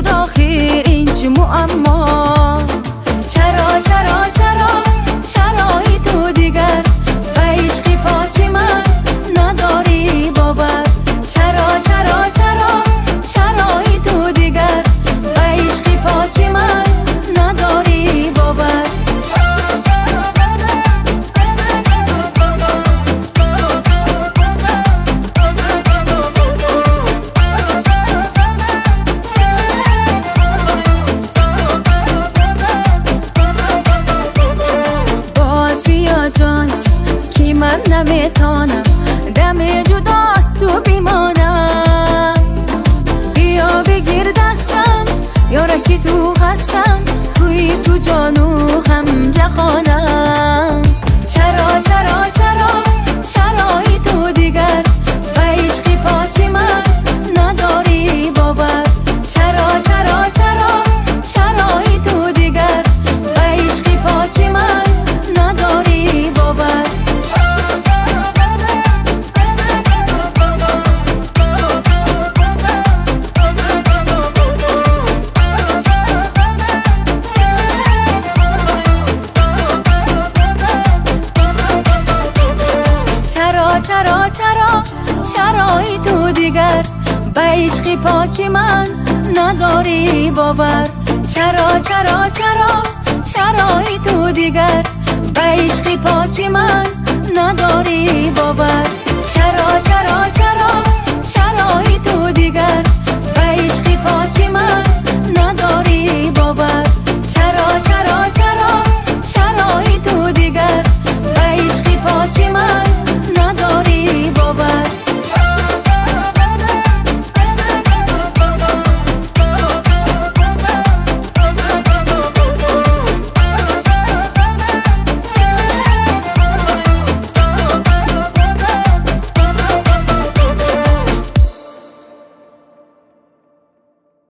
شد آخه این چه معما؟ چرا چرایی تو دیگر به عشق پاک من نداری باور؟ چرایی تو دیگر به عشق پاک من نداری باور؟ من نمیتانم دم جداست تو بیمانم، بیا بگیر دستم یارکی تو هستم، توی تو جانو هم جهانم. چرایی تو دیگر به عشق پاک من نداری باور؟ چرایی تو دیگر به عشق پاک من نداری باور؟ چرایی تو دیگر به عشق پاک من نداری باور؟ چرایی تو دیگر به عشق پاک من نداری باور؟